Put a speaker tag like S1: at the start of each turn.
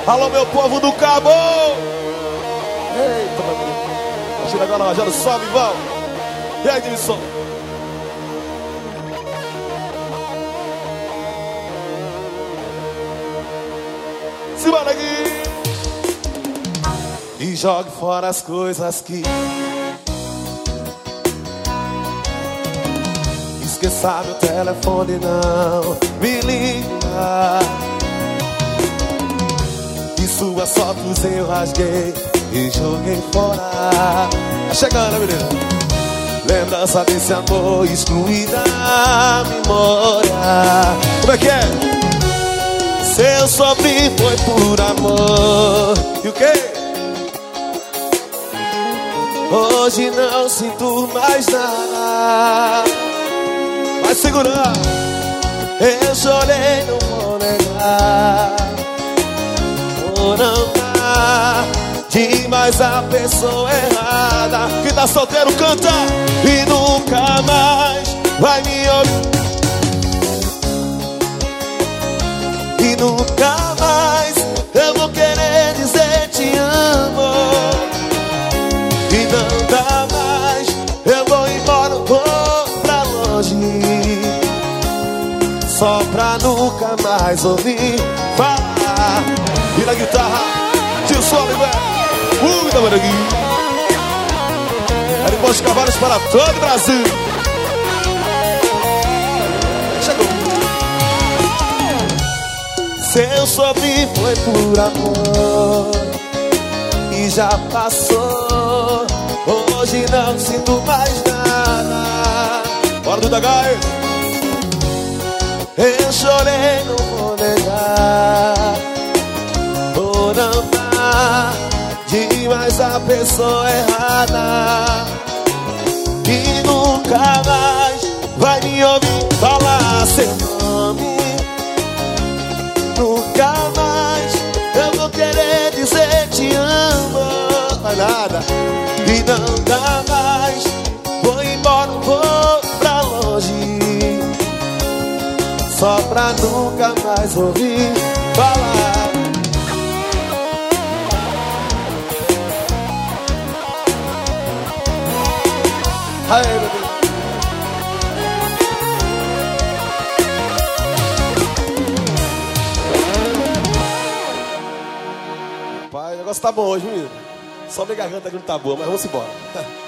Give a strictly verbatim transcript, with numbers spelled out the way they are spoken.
S1: Alô, meu povo do Cabo. Eita, meu Deus. Tira agora, Rogério, sobe, vamos. E aí, Divisão? Simbora aqui. E jogue fora as coisas que esqueça meu telefone, não me liga. E suas fotos eu rasguei e joguei fora. Tá chegando, menino. Lembrança desse amor excluída da memória. Como é que é? Se eu sofri foi por amor. E o quê? Hoje não sinto mais nada. Vai segurar. Eu chorei, não vou negar. Por não dar demais a pessoa errada. Que tá solteiro canta. E nunca mais vai me ouvir. E nunca mais eu vou querer dizer te amo. E não dá mais, eu vou embora, vou pra longe. Só pra nunca mais ouvir falar. E na guitarra, tira o solo, velho. Muita Maraguinha. É depois de cavalos para todo o Brasil. Chegou. Se eu sofri foi por amor e já passou. Hoje não sinto mais nada. Bora do Dagai. Eu chorei, não vou negar. Por não dar demais a pessoa errada. E nunca mais vai me ouvir falar seu nome. Nunca mais eu vou querer dizer te amo. Vai nada. E não dá mais. Vou embora, vou pra longe. Só pra nunca mais ouvir falar. Aí, meu Deus. Pai, o negócio tá bom hoje, menino. Só minha garganta que não tá boa, mas vamos embora.